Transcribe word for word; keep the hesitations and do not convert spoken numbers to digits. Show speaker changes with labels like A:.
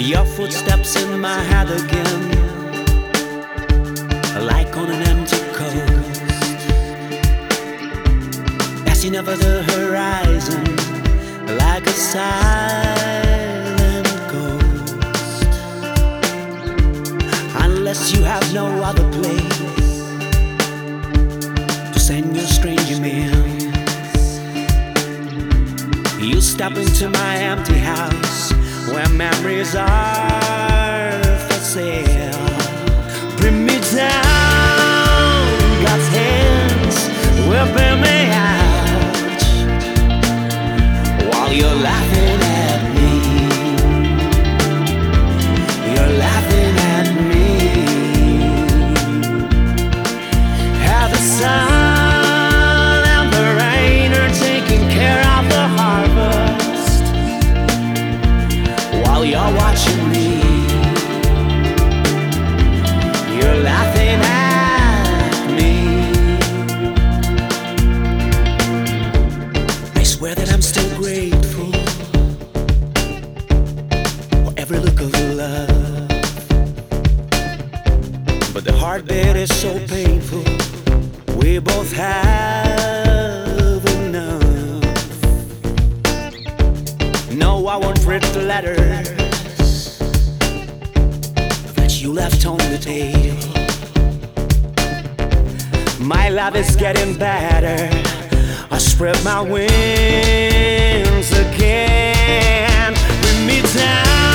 A: Your footsteps in my head again, like on an empty coast, passing over the horizon like a silent ghost. Unless you have no other place to send your strange emails, you step into my empty house where memories are for sale. Bring me down, God's hands will bear me out while you're laughing at me. You're laughing at me. How the sun and the rain are taking care of the harvest while you're watching me. You're laughing at me. I swear that I'm still grateful for every look of your love, but the heartbeat is so painful. We both have enough. No, I won't read the letters that you left on the table. My love is getting better. I spread my wings again. Bring me down.